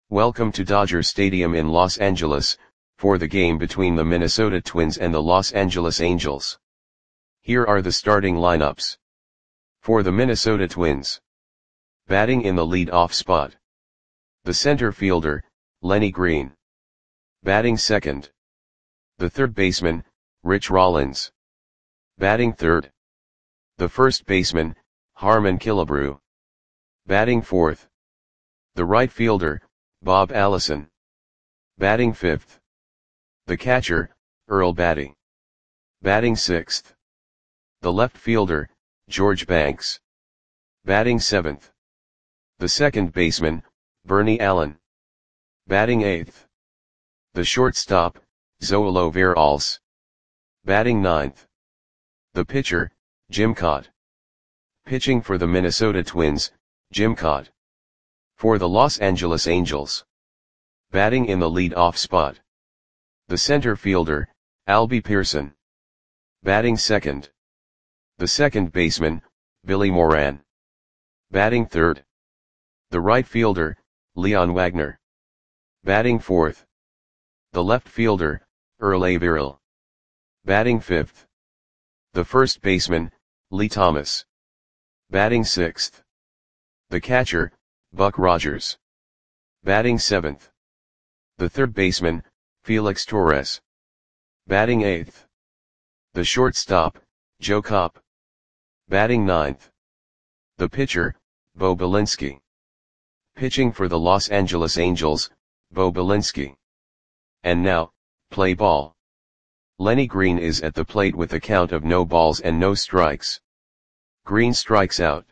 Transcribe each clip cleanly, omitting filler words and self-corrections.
Welcome to Dodger Stadium in Los Angeles, for the game between the Minnesota Twins and the Los Angeles Angels. Here are the starting lineups. For the Minnesota Twins. Batting in the lead-off spot. The center fielder, Lenny Green. Batting second. The third baseman, Rich Rollins. Batting third. The first baseman, Harmon Killebrew. Batting fourth. The right fielder, Bob Allison. Batting fifth. The catcher, Earl Battey. Batting sixth. The left fielder, George Banks. Batting seventh. The second baseman, Bernie Allen. Batting eighth. The shortstop, Zoilo Veralce. Batting ninth. The pitcher, Jim Kaat. Pitching for the Minnesota Twins, Jim Kaat. For the Los Angeles Angels. Batting in the lead-off spot. The center fielder, Albie Pearson. Batting second. The second baseman, Billy Moran. Batting third. The right fielder, Leon Wagner. Batting fourth. The left fielder, Earl Averill. Batting fifth. The first baseman, Lee Thomas. Batting sixth. The catcher, Buck Rogers. Batting seventh. The third baseman, Felix Torres. Batting eighth. The shortstop, Joe Kopp. Batting ninth. The pitcher, Bo Belinsky. Pitching for the Los Angeles Angels, Bo Belinsky. And now, play ball. Lenny Green is at the plate with a count of no balls and no strikes. Green strikes out.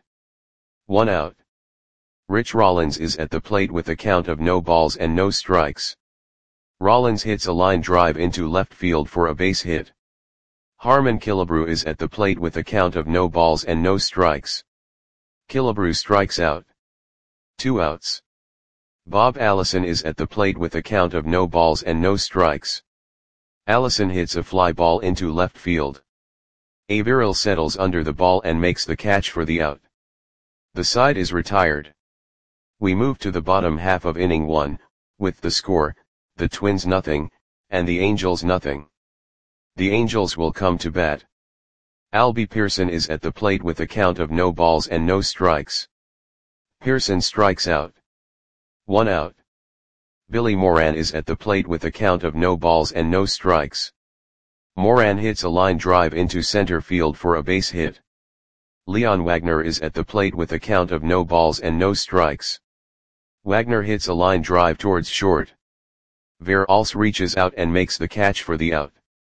1 out. Rich Rollins is at the plate with a count of no balls and no strikes. Rollins hits a line drive into left field for a base hit. Harmon Killebrew is at the plate with a count of no balls and no strikes. Killebrew strikes out. 2 outs. Bob Allison is at the plate with a count of no balls and no strikes. Allison hits a fly ball into left field. Averill settles under the ball and makes the catch for the out. The side is retired. We move to the bottom half of inning 1, with the score, the Twins nothing, and the Angels nothing. The Angels will come to bat. Albie Pearson is at the plate with a count of no balls and no strikes. Pearson strikes out. 1 out. Billy Moran is at the plate with a count of no balls and no strikes. Moran hits a line drive into center field for a base hit. Leon Wagner is at the plate with a count of no balls and no strikes. Wagner hits a line drive towards short. Veralce reaches out and makes the catch for the out.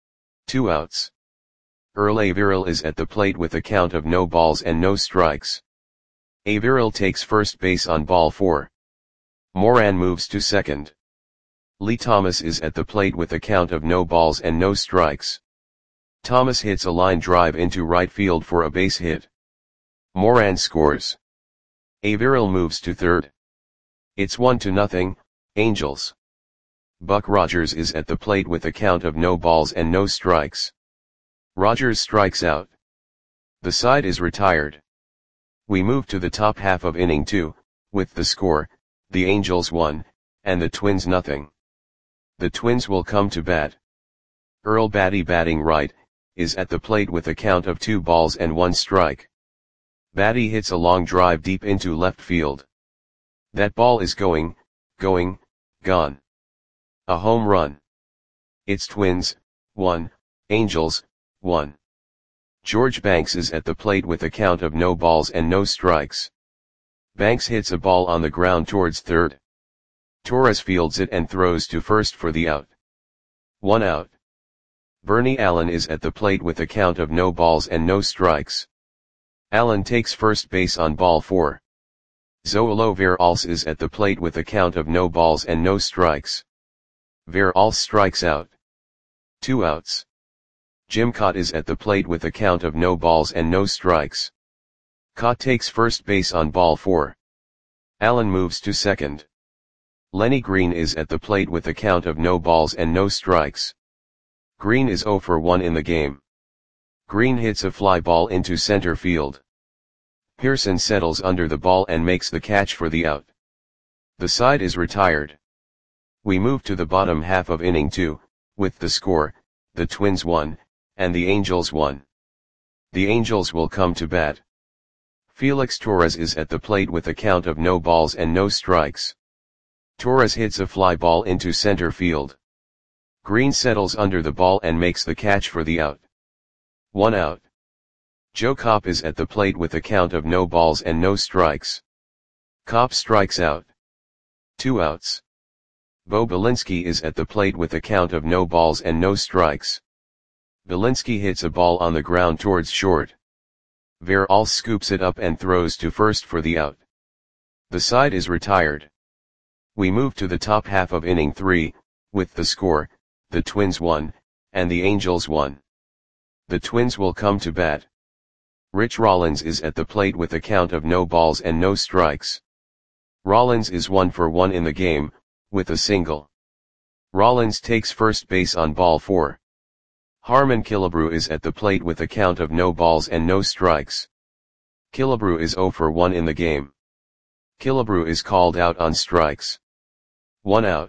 2 outs. Earl Averill is at the plate with a count of no balls and no strikes. Averill takes first base on ball 4. Moran moves to second. Lee Thomas is at the plate with a count of no balls and no strikes. Thomas hits a line drive into right field for a base hit. Moran scores. Averill moves to third. It's 1-0, Angels. Buck Rogers is at the plate with a count of no balls and no strikes. Rogers strikes out. The side is retired. We move to the top half of inning 2, with the score, the Angels 1, and the Twins nothing. The Twins will come to bat. Earl Battey batting right, is at the plate with a count of 2 balls and 1 strike. Battey hits a long drive deep into left field. That ball is going, gone. A home run. It's Twins, 1, Angels, 1. George Banks is at the plate with a count of no balls and no strikes. Banks hits a ball on the ground towards third. Torres fields it and throws to first for the out. 1 out. Bernie Allen is at the plate with a count of no balls and no strikes. Allen takes first base on ball 4. Zoilo Veralce is at the plate with a count of no balls and no strikes. Veralce strikes out. 2 outs. Jim Kaat is at the plate with a count of no balls and no strikes. Kaat takes first base on ball 4. Allen moves to second. Lenny Green is at the plate with a count of no balls and no strikes. Green is 0 for 1 in the game. Green hits a fly ball into center field. Pearson settles under the ball and makes the catch for the out. The side is retired. We move to the bottom half of inning 2, with the score, the Twins 1, and the Angels 1. The Angels will come to bat. Felix Torres is at the plate with a count of no balls and no strikes. Torres hits a fly ball into center field. Green settles under the ball and makes the catch for the out. 1 out. Joe Kopp is at the plate with a count of no balls and no strikes. Kopp strikes out. 2 outs. Bo Belinsky is at the plate with a count of no balls and no strikes. Belinsky hits a ball on the ground towards short. Veralls scoops it up and throws to first for the out. The side is retired. We move to the top half of inning 3, with the score, the Twins 1, and the Angels 1. The Twins will come to bat. Rich Rollins is at the plate with a count of no balls and no strikes. Rollins is 1 for 1 in the game, with a single. Rollins takes first base on ball 4. Harmon Killebrew is at the plate with a count of no balls and no strikes. Killebrew is 0 for 1 in the game. Killebrew is called out on strikes. 1 out.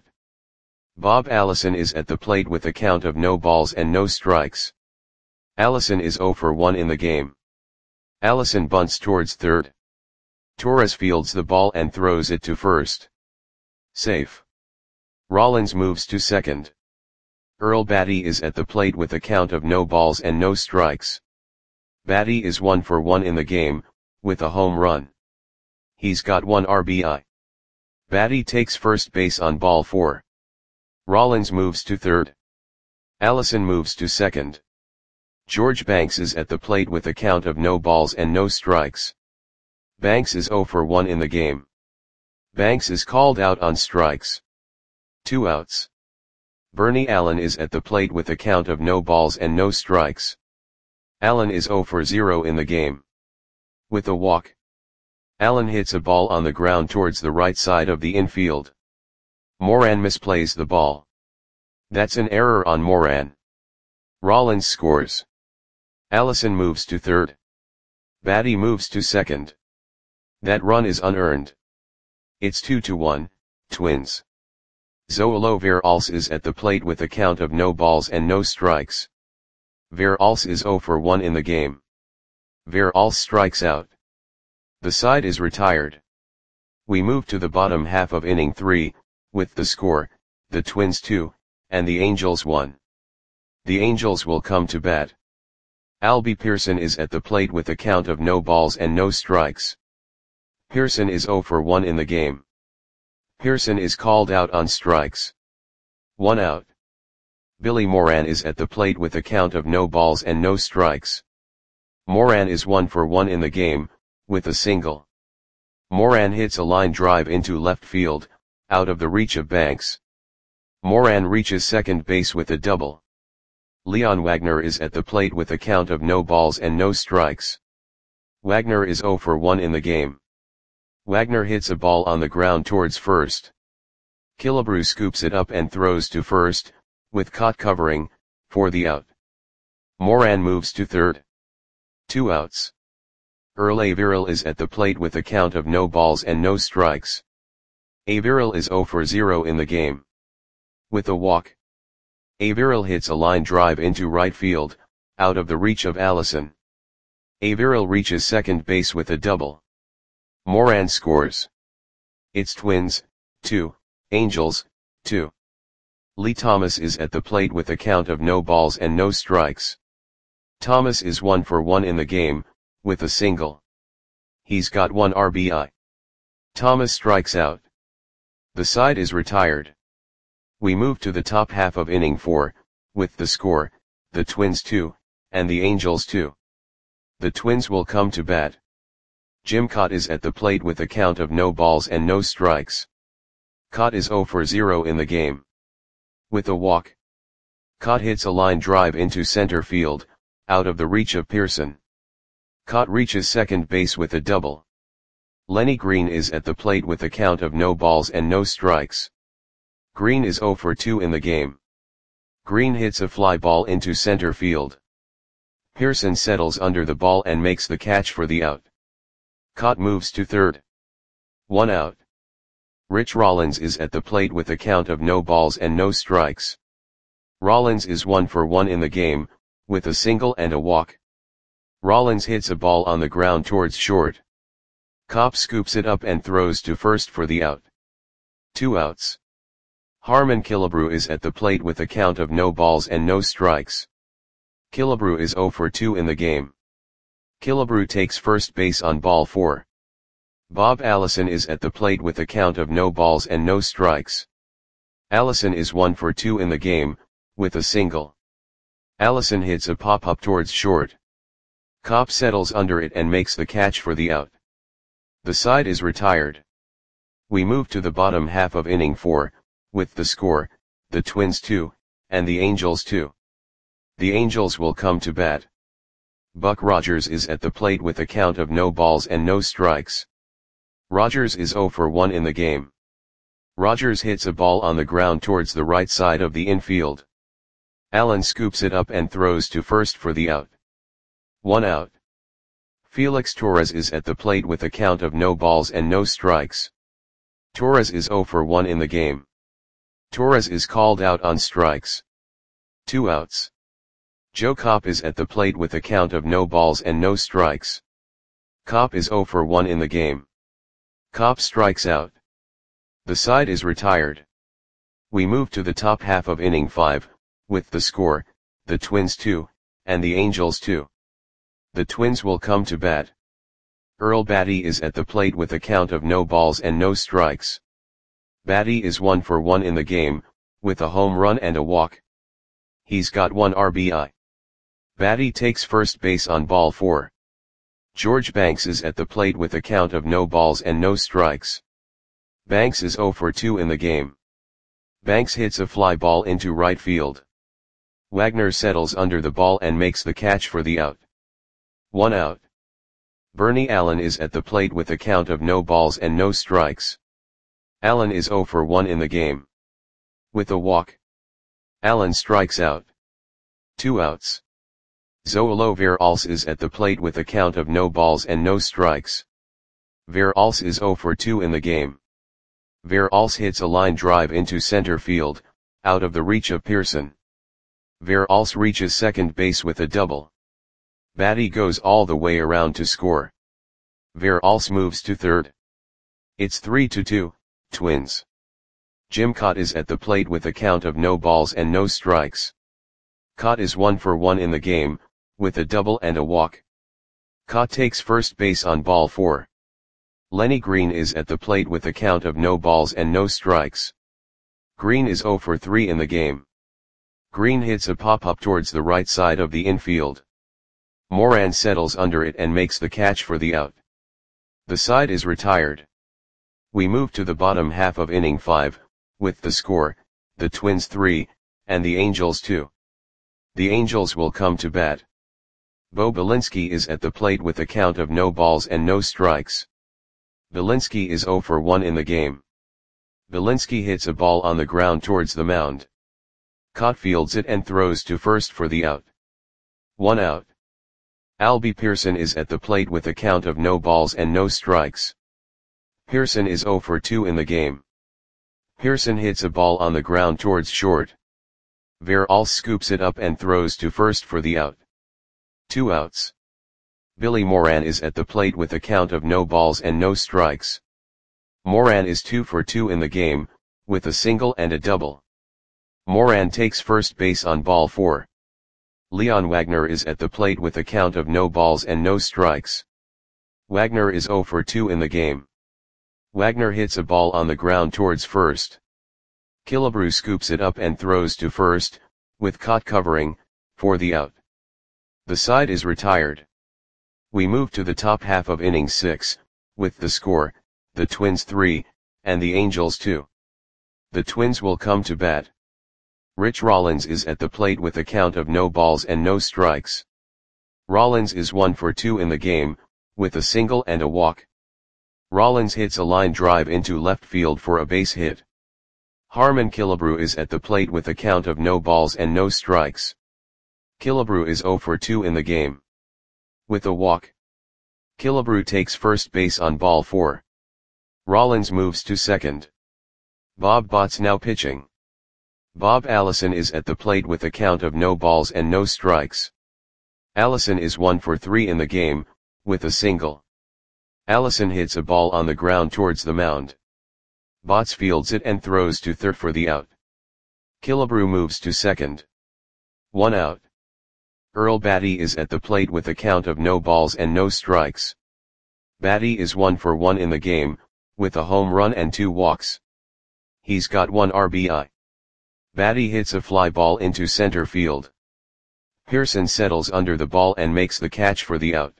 Bob Allison is at the plate with a count of no balls and no strikes. Allison is 0 for 1 in the game. Allison bunts towards third. Torres fields the ball and throws it to first. Safe. Rollins moves to second. Earl Batty is at the plate with a count of no balls and no strikes. Batty is 1 for 1 in the game, with a home run. He's got 1 RBI. Batty takes first base on ball 4. Rollins moves to third. Allison moves to second. George Banks is at the plate with a count of no balls and no strikes. Banks is 0 for 1 in the game. Banks is called out on strikes. 2 outs. Bernie Allen is at the plate with a count of no balls and no strikes. Allen is 0 for 0 in the game. With a walk. Allen hits a ball on the ground towards the right side of the infield. Moran misplays the ball. That's an error on Moran. Rollins scores. Allison moves to third. Batty moves to second. That run is unearned. It's 2-1, Twins. Zoilo Veralls is at the plate with a count of no balls and no strikes. Veralls is 0 for 1 in the game. Veralls strikes out. The side is retired. We move to the bottom half of inning 3, with the score, the Twins 2, and the Angels 1. The Angels will come to bat. Albie Pearson is at the plate with a count of no balls and no strikes. Pearson is 0 for 1 in the game. Pearson is called out on strikes. 1 out. Billy Moran is at the plate with a count of no balls and no strikes. Moran is 1 for 1 in the game, with a single. Moran hits a line drive into left field, out of the reach of Banks. Moran reaches second base with a double. Leon Wagner is at the plate with a count of no balls and no strikes. Wagner is 0 for 1 in the game. Wagner hits a ball on the ground towards first. Killebrew scoops it up and throws to first, with Cott covering, for the out. Moran moves to third. 2 outs. Earl Averill is at the plate with a count of no balls and no strikes. Averill is 0 for 0 in the game. With a walk. Averill hits a line drive into right field, out of the reach of Allison. Averill reaches second base with a double. Moran scores. It's Twins, 2, Angels, 2. Lee Thomas is at the plate with a count of no balls and no strikes. Thomas is 1 for 1 in the game, with a single. He's got 1 RBI. Thomas strikes out. The side is retired. We move to the top half of inning 4, with the score, the Twins 2, and the Angels 2. The Twins will come to bat. Jim Kaat is at the plate with a count of no balls and no strikes. Kaat is 0 for 0 in the game. With a walk. Kaat hits a line drive into center field, out of the reach of Pearson. Kaat reaches second base with a double. Lenny Green is at the plate with a count of no balls and no strikes. Green is 0 for 2 in the game. Green hits a fly ball into center field. Pearson settles under the ball and makes the catch for the out. Kaat moves to third. 1 out. Rich Rollins is at the plate with a count of no balls and no strikes. Rollins is 1 for 1 in the game, with a single and a walk. Rollins hits a ball on the ground towards short. Kopp scoops it up and throws to first for the out. 2 outs. Harmon Killebrew is at the plate with a count of no balls and no strikes. Killebrew is 0 for 2 in the game. Killebrew takes first base on ball 4. Bob Allison is at the plate with a count of no balls and no strikes. Allison is 1 for 2 in the game, with a single. Allison hits a pop-up towards short. Kopp settles under it and makes the catch for the out. The side is retired. We move to the bottom half of inning 4, with the score, the Twins 2, and the Angels 2. The Angels will come to bat. Buck Rogers is at the plate with a count of no balls and no strikes. Rogers is 0 for 1 in the game. Rogers hits a ball on the ground towards the right side of the infield. Allen scoops it up and throws to first for the out. 1 out. Felix Torres is at the plate with a count of no balls and no strikes. Torres is 0 for 1 in the game. Torres is called out on strikes. 2 outs. Joe Kopp is at the plate with a count of no balls and no strikes. Kopp is 0 for 1 in the game. Kopp strikes out. The side is retired. We move to the top half of inning 5, with the score, the Twins 2, and the Angels 2. The Twins will come to bat. Earl Batty is at the plate with a count of no balls and no strikes. Batty is 1 for 1 in the game, with a home run and a walk. He's got 1 RBI. Batty takes first base on ball 4. George Banks is at the plate with a count of no balls and no strikes. Banks is 0 for 2 in the game. Banks hits a fly ball into right field. Wagner settles under the ball and makes the catch for the out. 1 out. Bernie Allen is at the plate with a count of no balls and no strikes. Allen is 0 for 1 in the game. With a walk. Allen strikes out. 2 outs. Zoilo Veralce is at the plate with a count of no balls and no strikes. Veralce is 0 for 2 in the game. Veralce hits a line drive into center field, out of the reach of Pearson. Veralce reaches second base with a double. Batty goes all the way around to score. Veralce moves to third. It's 3-2, Twins. Jim Kaat is at the plate with a count of no balls and no strikes. Kaat is 1 for 1 in the game, with a double and a walk. Kaat takes first base on ball 4. Lenny Green is at the plate with a count of no balls and no strikes. Green is 0 for 3 in the game. Green hits a pop-up towards the right side of the infield. Moran settles under it and makes the catch for the out. The side is retired. We move to the bottom half of inning 5, with the score, the Twins 3, and the Angels 2. The Angels will come to bat. Bo Belinsky is at the plate with a count of no balls and no strikes. Belinsky is 0 for 1 in the game. Belinsky hits a ball on the ground towards the mound. Kaat fields it and throws to first for the out. 1 out. Albie Pearson is at the plate with a count of no balls and no strikes. Pearson is 0 for 2 in the game. Pearson hits a ball on the ground towards short. Veralce scoops it up and throws to first for the out. 2 outs. Billy Moran is at the plate with a count of no balls and no strikes. Moran is 2 for 2 in the game, with a single and a double. Moran takes first base on ball 4. Leon Wagner is at the plate with a count of no balls and no strikes. Wagner is 0 for 2 in the game. Wagner hits a ball on the ground towards first. Killebrew scoops it up and throws to first, with Kaat covering, for the out. The side is retired. We move to the top half of inning 6, with the score, the Twins 3, and the Angels 2. The Twins will come to bat. Rich Rollins is at the plate with a count of no balls and no strikes. Rollins is 1 for 2 in the game, with a single and a walk. Rollins hits a line drive into left field for a base hit. Harmon Killebrew is at the plate with a count of no balls and no strikes. Killebrew is 0 for 2 in the game. With a walk. Killebrew takes first base on ball 4. Rollins moves to second. Bob Botts now pitching. Bob Allison is at the plate with a count of no balls and no strikes. Allison is 1 for 3 in the game, with a single. Allison hits a ball on the ground towards the mound. Botts fields it and throws to third for the out. Killebrew moves to second. 1 out. Earl Batty is at the plate with a count of no balls and no strikes. Batty is 1 for 1 in the game, with a home run and 2 walks. He's got 1 RBI. Batty hits a fly ball into center field. Pearson settles under the ball and makes the catch for the out.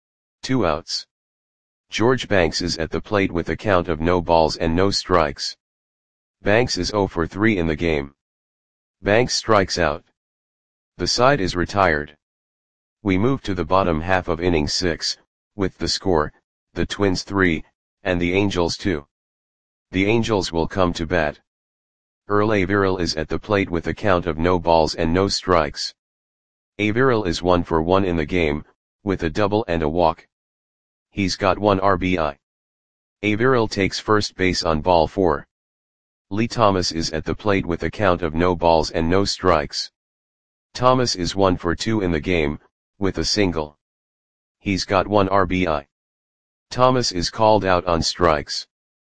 2 outs. George Banks is at the plate with a count of no balls and no strikes. Banks is 0 for 3 in the game. Banks strikes out. The side is retired. We move to the bottom half of inning 6, with the score, the Twins 3, and the Angels 2. The Angels will come to bat. Earl Averill is at the plate with a count of no balls and no strikes. Averill is 1 for 1 in the game, with a double and a walk. He's got 1 RBI. Averill takes first base on ball 4. Lee Thomas is at the plate with a count of no balls and no strikes. Thomas is 1 for 2 in the game, with a single. He's got 1 RBI. Thomas is called out on strikes.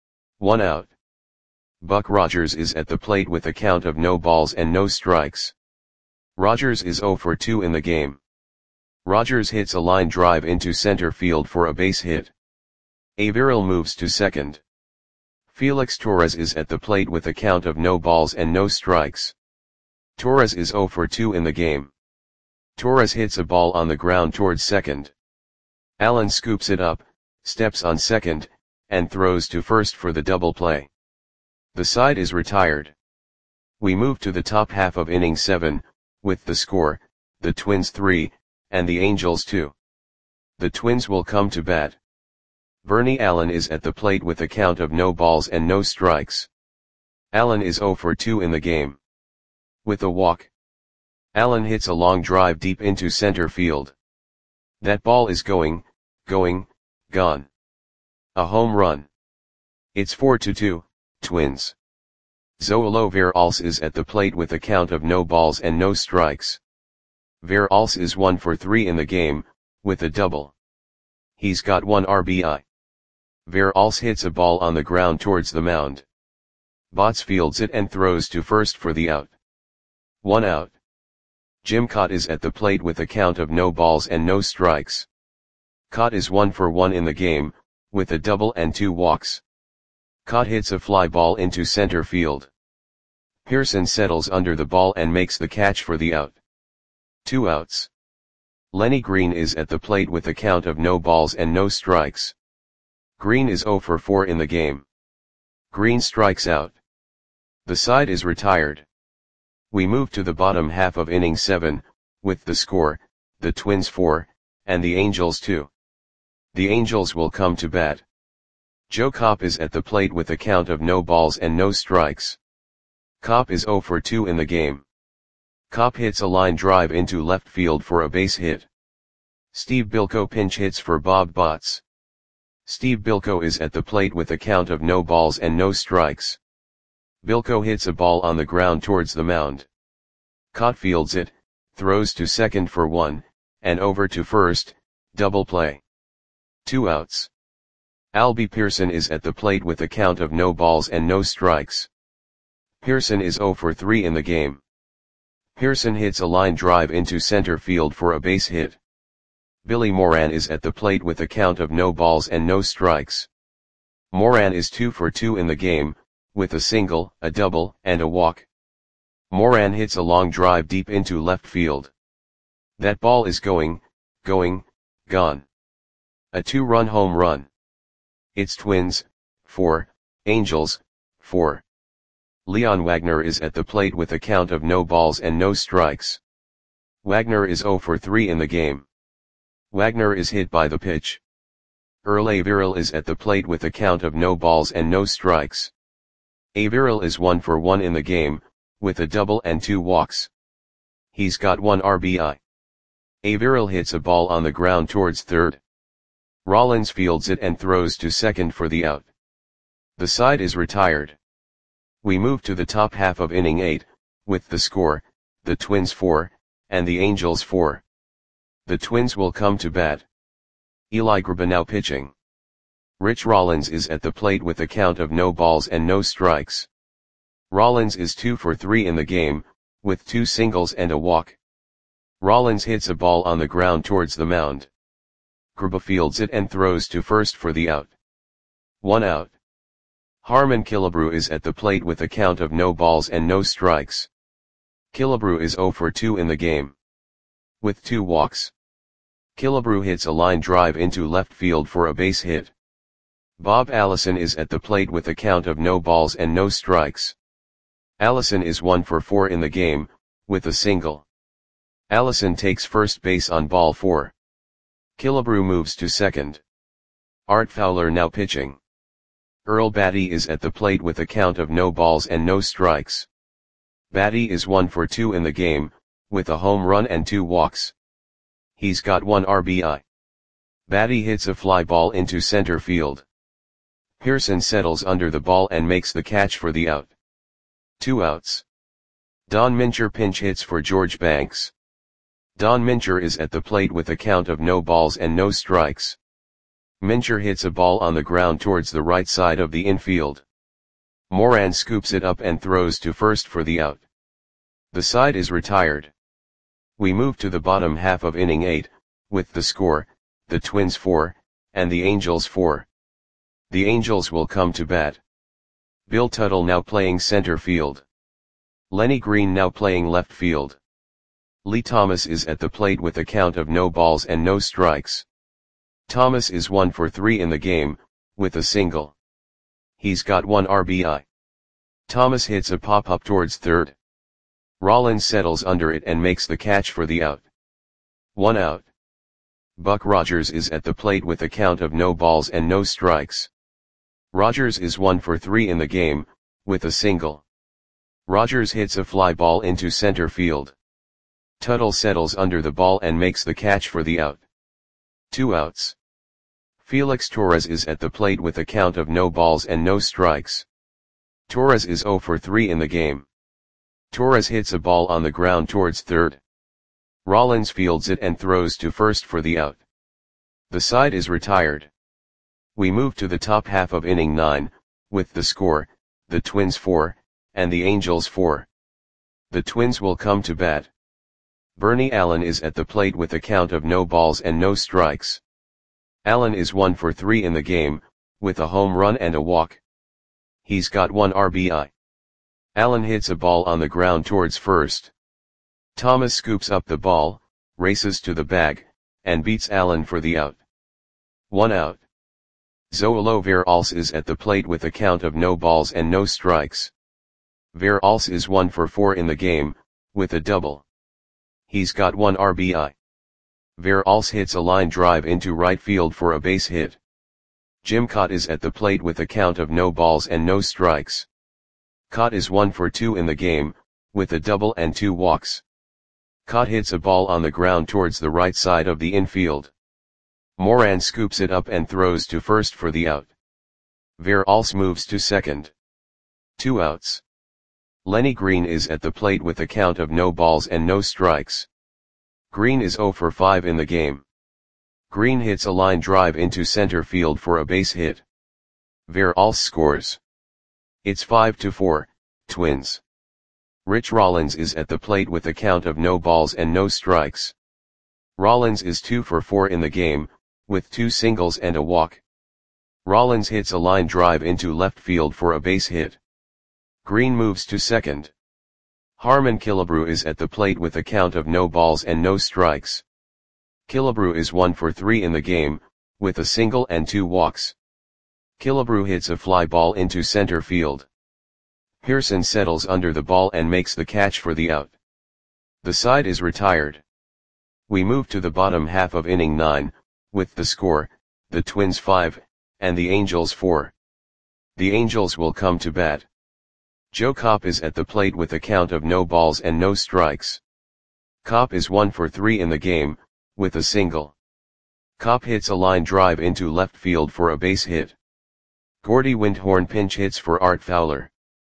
1 out. Buck Rogers is at the plate with a count of no balls and no strikes. Rogers is 0 for 2 in the game. Rogers hits a line drive into center field for a base hit. Averill moves to second. Felix Torres is at the plate with a count of no balls and no strikes. Torres is 0 for 2 in the game. Torres hits a ball on the ground towards second. Allen scoops it up, steps on second, and throws to first for the double play. The side is retired. We move to the top half of inning 7, with the score, the Twins 3, and the Angels 2. The Twins will come to bat. Bernie Allen is at the plate with a count of no balls and no strikes. Allen is 0 for 2 in the game. With a walk. Allen hits a long drive deep into center field. That ball is going, gone. A home run. It's 4-2, Twins. Zoilo Veralce is at the plate with a count of no balls and no strikes. Veralce is 1 for 3 in the game, with a double. He's got 1 RBI. Veralce hits a ball on the ground towards the mound. Botts fields it and throws to first for the out. 1 out. Jim Kaat is at the plate with a count of no balls and no strikes. Kaat is 1 for 1 in the game, with a double and 2 walks. Kaat hits a fly ball into center field. Pearson settles under the ball and makes the catch for the out. 2 outs. Lenny Green is at the plate with a count of no balls and no strikes. Green is 0 for 4 in the game. Green strikes out. The side is retired. We move to the bottom half of inning 7, with the score, the Twins 4, and the Angels 2. The Angels will come to bat. Joe Kopp is at the plate with a count of no balls and no strikes. Kopp is 0 for 2 in the game. Kopp hits a line drive into left field for a base hit. Steve Bilko pinch hits for Bob Botts. Steve Bilko is at the plate with a count of no balls and no strikes. Bilko hits a ball on the ground towards the mound. Kaat fields it, throws to second for 1, and over to first, double play. 2 outs. Albie Pearson is at the plate with a count of no balls and no strikes. Pearson is 0 for 3 in the game. Pearson hits a line drive into center field for a base hit. Billy Moran is at the plate with a count of no balls and no strikes. Moran is 2 for 2 in the game, with a single, a double, and a walk. Moran hits a long drive deep into left field. That ball is going, gone. A 2-run home run. It's Twins, 4, Angels, 4. Leon Wagner is at the plate with a count of no balls and no strikes. Wagner is 0 for 3 in the game. Wagner is hit by the pitch. Earl Averill is at the plate with a count of no balls and no strikes. Averill is 1 for 1 in the game, with a double and 2 walks. He's got 1 RBI. Averill hits a ball on the ground towards third. Rollins fields it and throws to second for the out. The side is retired. We move to the top half of inning 8, with the score, the Twins 4, and the Angels 4. The Twins will come to bat. Eli Grba now pitching. Rich Rollins is at the plate with a count of no balls and no strikes. Rollins is 2 for 3 in the game, with 2 singles and a walk. Rollins hits a ball on the ground towards the mound. Grba fields it and throws to first for the out. 1 out. Harmon Killebrew is at the plate with a count of no balls and no strikes. Killebrew is 0 for 2 in the game, with 2 walks. Killebrew hits a line drive into left field for a base hit. Bob Allison is at the plate with a count of no balls and no strikes. Allison is 1 for 4 in the game, with a single. Allison takes first base on ball 4. Killebrew moves to second. Art Fowler now pitching. Earl Batty is at the plate with a count of no balls and no strikes. Batty is 1 for 2 in the game, with a home run and 2 walks. He's got 1 RBI. Batty hits a fly ball into center field. Pearson settles under the ball and makes the catch for the out. 2 outs. Don Mincher pinch hits for George Banks. Don Mincher is at the plate with a count of no balls and no strikes. Mincher hits a ball on the ground towards the right side of the infield. Moran scoops it up and throws to first for the out. The side is retired. We move to the bottom half of inning 8, with the score, the Twins 4, and the Angels 4. The Angels will come to bat. Bill Tuttle now playing center field. Lenny Green now playing left field. Lee Thomas is at the plate with a count of no balls and no strikes. Thomas is 1 for 3 in the game, with a single. He's got 1 RBI. Thomas hits a pop-up towards third. Rollins settles under it and makes the catch for the out. 1 out. Buck Rogers is at the plate with a count of no balls and no strikes. Rogers is 1 for 3 in the game, with a single. Rogers hits a fly ball into center field. Tuttle settles under the ball and makes the catch for the out. 2 outs. Felix Torres is at the plate with a count of no balls and no strikes. Torres is 0 for 3 in the game. Torres hits a ball on the ground towards third. Rollins fields it and throws to first for the out. The side is retired. We move to the top half of inning 9, with the score, the Twins 4, and the Angels 4. The Twins will come to bat. Bernie Allen is at the plate with a count of no balls and no strikes. Allen is 1 for 3 in the game, with a home run and a walk. He's got 1 RBI. Allen hits a ball on the ground towards first. Thomas scoops up the ball, races to the bag, and beats Allen for the out. 1 out. Zoilo Veralce is at the plate with a count of no balls and no strikes. Veralce is 1 for 4 in the game, with a double. He's got 1 RBI. Veralce hits a line drive into right field for a base hit. Jim Kaat is at the plate with a count of no balls and no strikes. Kaat is 1 for 2 in the game, with a double and 2 walks. Kaat hits a ball on the ground towards the right side of the infield. Moran scoops it up and throws to first for the out. Veralce moves to second. 2 outs. Lenny Green is at the plate with a count of no balls and no strikes. Green is 0 for 5 in the game. Green hits a line drive into center field for a base hit. Veralce scores. It's 5-4, Twins. Rich Rollins is at the plate with a count of no balls and no strikes. Rollins is 2 for 4 in the game, with 2 singles and a walk. Rollins hits a line drive into left field for a base hit. Green moves to second. Harmon Killebrew is at the plate with a count of no balls and no strikes. Killebrew is 1 for 3 in the game, with a single and 2 walks. Killebrew hits a fly ball into center field. Pearson settles under the ball and makes the catch for the out. The side is retired. We move to the bottom half of inning 9, with the score, the Twins 5, and the Angels 4. The Angels will come to bat. Joe Kopp is at the plate with a count of no balls and no strikes. Kopp is 1 for 3 in the game, with a single. Kopp hits a line drive into left field for a base hit. Gordy Windhorn pinch hits for Art Fowler.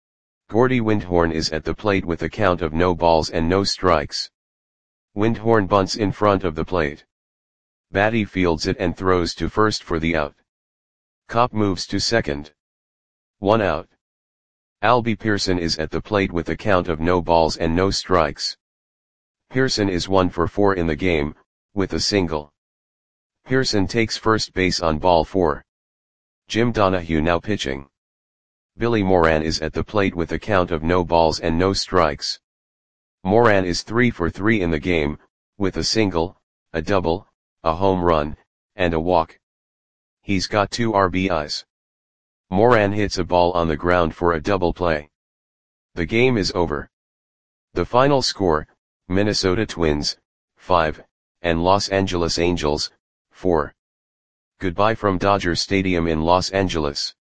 Gordy Windhorn is at the plate with a count of no balls and no strikes. Windhorn bunts in front of the plate. Batty fields it and throws to first for the out. Kopp moves to second. 1 out. Albie Pearson is at the plate with a count of no balls and no strikes. Pearson is 1 for 4 in the game, with a single. Pearson takes first base on ball 4. Jim Donahue now pitching. Billy Moran is at the plate with a count of no balls and no strikes. Moran is 3 for 3 in the game, with a single, a double, a home run, and a walk. He's got 2 RBIs. Moran hits a ball on the ground for a double play. The game is over. The final score, Minnesota Twins, 5, and Los Angeles Angels, 4. Goodbye from Dodger Stadium in Los Angeles.